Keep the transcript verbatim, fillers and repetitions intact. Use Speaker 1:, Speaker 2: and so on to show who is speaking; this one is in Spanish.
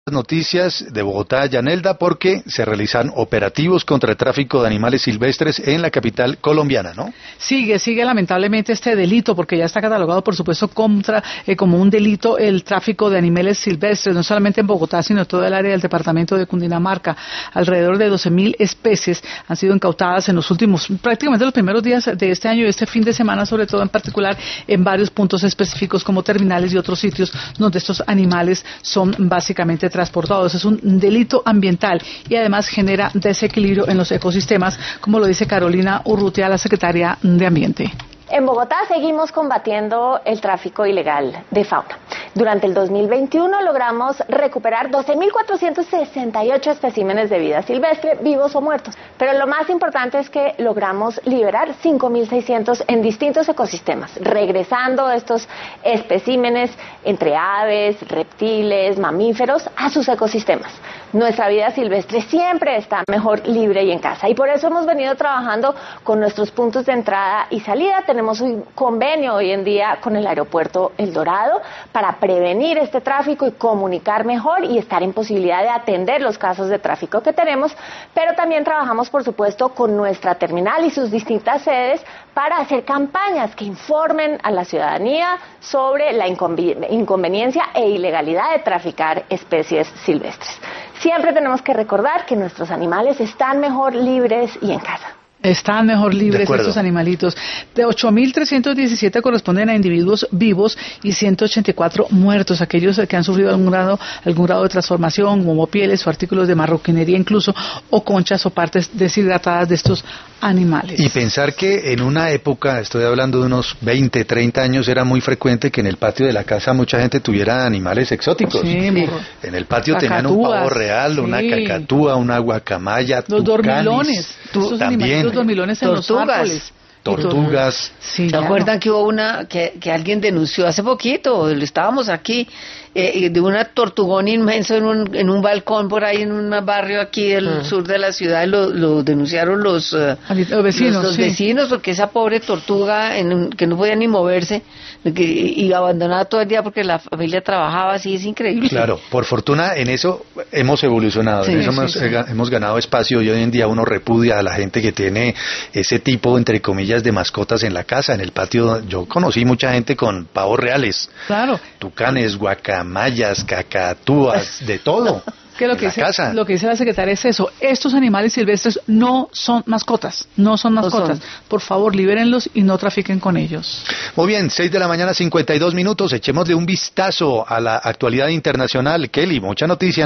Speaker 1: Noticias de Bogotá, Yanelda, porque se realizan operativos contra el tráfico de animales silvestres en la capital colombiana, ¿no?
Speaker 2: Sigue, sigue lamentablemente este delito, porque ya está catalogado, por supuesto, contra, eh, como un delito el tráfico de animales silvestres, no solamente en Bogotá, sino en todo el área del departamento de Cundinamarca. Alrededor de doce mil especies han sido incautadas en los últimos, prácticamente los primeros días de este año y este fin de semana, sobre todo en particular, en varios puntos específicos como terminales y otros sitios donde estos animales son básicamente transportados. Es un delito ambiental y además genera desequilibrio en los ecosistemas, como lo dice Carolina Urrutia, la secretaria de Ambiente.
Speaker 3: En Bogotá seguimos combatiendo el tráfico ilegal de fauna. Durante el dos mil veintiuno logramos recuperar doce mil cuatrocientos sesenta y ocho especímenes de vida silvestre, vivos o muertos. Pero lo más importante es que logramos liberar cinco mil seiscientos en distintos ecosistemas, regresando estos especímenes entre aves, reptiles, mamíferos a sus ecosistemas. Nuestra vida silvestre siempre está mejor libre y en casa. Y por eso hemos venido trabajando con nuestros puntos de entrada y salida. Tenemos un convenio hoy en día con el aeropuerto El Dorado para prevenir este tráfico y comunicar mejor y estar en posibilidad de atender los casos de tráfico que tenemos. Pero también trabajamos, por supuesto, con nuestra terminal y sus distintas sedes para hacer campañas que informen a la ciudadanía sobre la inconveniencia e ilegalidad de traficar especies silvestres. Siempre tenemos que recordar que nuestros animales están mejor libres y en casa.
Speaker 2: Están mejor libres estos animalitos. De ocho mil trescientos diecisiete corresponden a individuos vivos y ciento ochenta y cuatro muertos, aquellos que han sufrido algún grado, algún grado de transformación, como pieles o artículos de marroquinería incluso, o conchas o partes deshidratadas de estos animales.
Speaker 1: Y pensar que en una época, estoy hablando de unos veinte, treinta años, era muy frecuente que en el patio de la casa mucha gente tuviera animales exóticos.
Speaker 2: Sí,
Speaker 1: en el patio tenían un pavo real, sí, una cacatúa, una guacamaya,
Speaker 2: los
Speaker 1: tucanes,
Speaker 2: dormilones,
Speaker 1: tu, también
Speaker 2: los dormilones en
Speaker 4: tortugas.
Speaker 2: Los árboles.
Speaker 1: Tortugas.
Speaker 2: Sí,
Speaker 4: ¿Se
Speaker 2: claro.
Speaker 4: acuerdan que hubo una que, que alguien denunció hace poquito? Estábamos aquí eh, de una tortugón inmenso en un en un balcón por ahí en un barrio aquí del uh. sur de la ciudad. Lo, lo denunciaron los, uh,
Speaker 2: los vecinos,
Speaker 4: los, los
Speaker 2: sí.
Speaker 4: vecinos porque esa pobre tortuga en un, que no podía ni moverse que, y abandonada todo el día porque la familia trabajaba así, es increíble.
Speaker 1: Claro, por fortuna en eso hemos evolucionado, sí, en eso sí, hemos, sí. Eh, hemos ganado espacio y hoy en día uno repudia a la gente que tiene ese tipo, entre comillas, de mascotas en la casa, en el patio. Yo conocí mucha gente con pavos reales,
Speaker 2: claro,
Speaker 1: tucanes, guacamayas, cacatúas, de todo.
Speaker 2: Que lo que, dice, lo que dice la secretaria es eso, estos animales silvestres no son mascotas, no son mascotas, no son. Por favor, libérenlos y no trafiquen con ellos.
Speaker 1: Muy bien, seis de la mañana, cincuenta y dos minutos, echémosle un vistazo a la actualidad internacional. Kelly, mucha noticia.